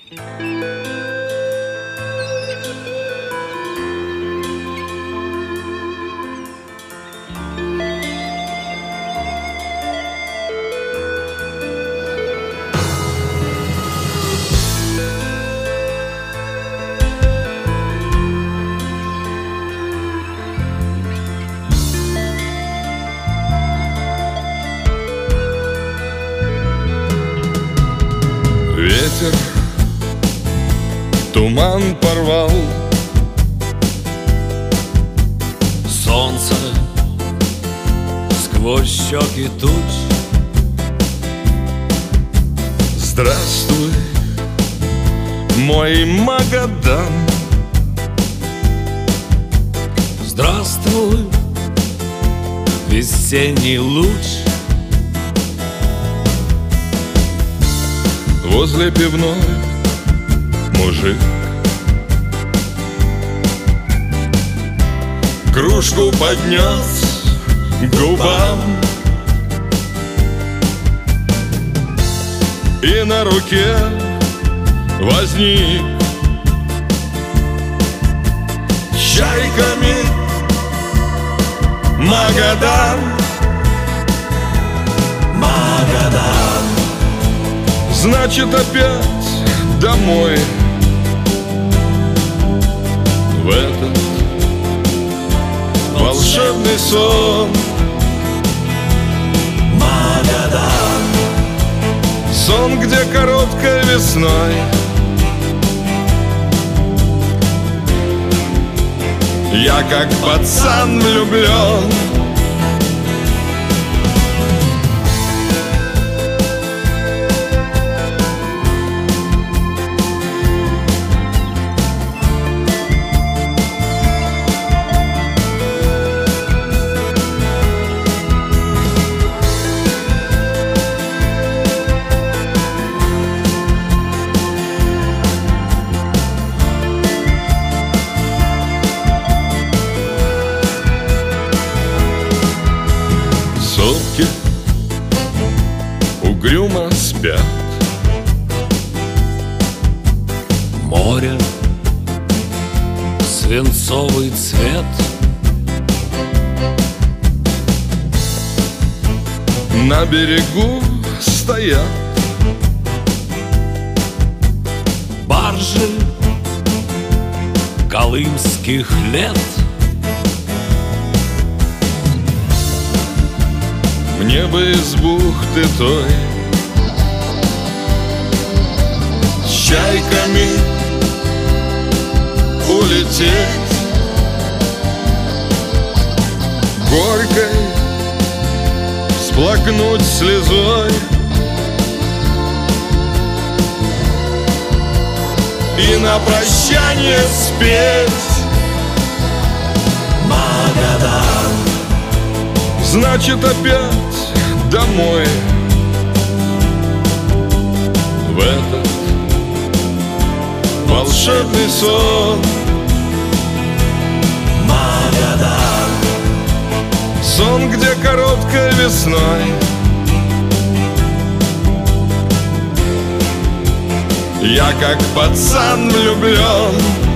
Ветер туман порвал, солнце сквозь щеки туч. Здравствуй, мой Магадан. Здравствуй, весенний луч. Возле пивной мужик кружку поднес к губам, и на руке возник чайками Магадан. Магадан. Значит, опять домой, в этот волшебный сон. Магадан. Сон, где короткой весной я как пацан влюблен. Сопки угрюмо спят, Море, свинцовый цвет. на берегу стоят Баржи колымских лет. мне бы из бухты той с чайками улететь, горькой всплакнуть слезой и на прощание спеть Магадан. значит, опять домой, в этот волшебный сон. Магадан. Сон, где короткой весной я как пацан влюблен.